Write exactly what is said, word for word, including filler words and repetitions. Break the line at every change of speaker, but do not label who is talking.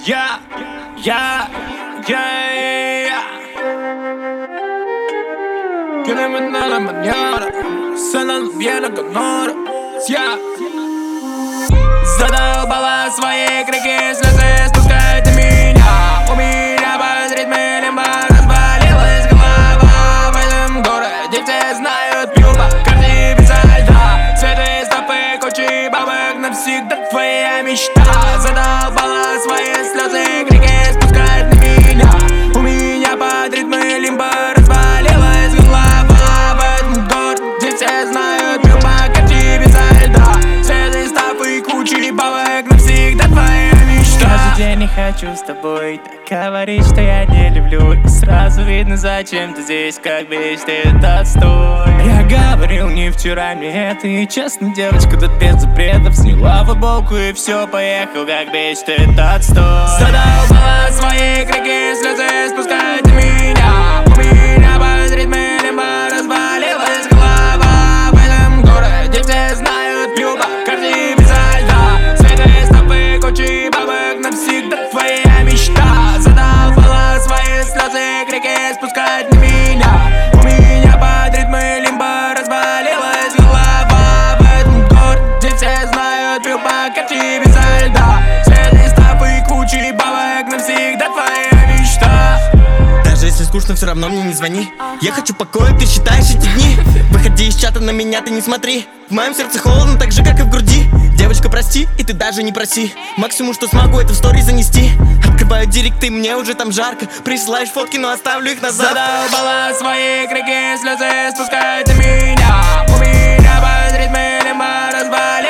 Я, я, я, я. Que de mañana a la mañana Сцена bien гонора. Я задолбала свои крики, слезы спускать на меня. У меня под ритме лимба разболелась голова. В этом городе все знают, пью по карте без льда. Цветы, стопы, кучи бабок, навсегда твоя мечта. Задолбала свои слезы, крики спускать на меня. У меня под ритме лимба разболелась голова. В этом городе все знают, пью по карте без льда. Цветы, стопы, кучи бабок, навсегда твоя мечта.
Каждый день не хочу с тобой так говорить, что я не люблю. И сразу видно, зачем ты здесь, как бесит этот отстой. Я говорил не вчера мне это, и честно, девочка тут без запретов. Сняла футболку и все, поехал, как бесит этот отстой.
Задолбала свои крики, слезы спускать на меня. У меня под ритме лимба разболелась голова. В этом городе все знают, пью по карте без льда. Цветы, стопы, кучи бабок, навсегда твоя мечта. Задолбала свои слезы, крики спускать на меня. У меня под ритме лимба разболелась голова. В этом городе все знают, пью по карте без льда. Цветы, стопы, кучи бабок, навсегда твоя мечта.
Даже если скучно, все равно мне не звони. Я хочу покоя, ты считаешь эти дни. Выходи из чата, на меня ты не смотри. В моем сердце холодно, так же, как и в груди. Девочка, прости, и ты даже не проси. Максимум, что смогу, это в стори занести. Открываю директ, и мне уже там жарко. Присылаешь фотки, но оставлю их назад.
Задолбала свои крики, слезы спускать на меня. У меня под ритме лимба разболелась